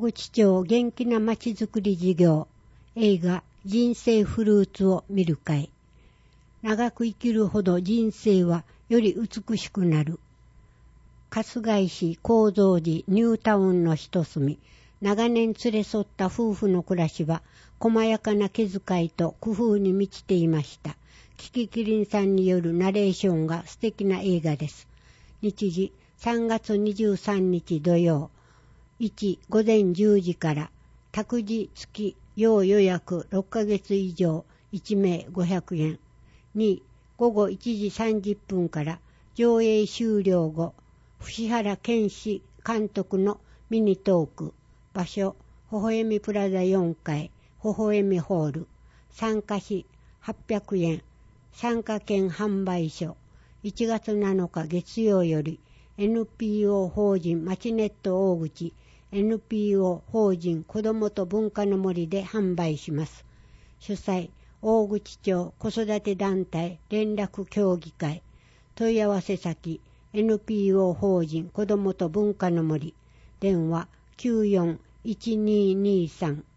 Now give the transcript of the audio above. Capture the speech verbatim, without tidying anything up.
口町元気なまちづくり事業映画人生フルーツを見る会。長く生きるほど人生はより美しくなる。春日井市高蔵寺ニュータウンの一隅、長年連れ添った夫婦の暮らしは細やかな気遣いと工夫に満ちていました。キキキリンさんによるナレーションが素敵な映画です。日時さんがつにじゅうさんにち土曜、いち午前じゅうじから、託児付き要予約ろっかげつ以上いちめいごひゃくえん。に午後いちじさんじゅっぷんから上映終了後、伏原健志監督のミニトーク。場所、微笑みプラザよんかい、微笑みホール。参加費はっぴゃくえん。参加券販売所。いちがつなのか月曜より エヌピーオー 法人まちネット大口、エヌピーオー 法人子どもと文化の森で販売します。主催、大口町子育て団体連絡協議会。問い合わせ先、エヌピーオー 法人子どもと文化の森。電話きゅうよんいちにーにーさん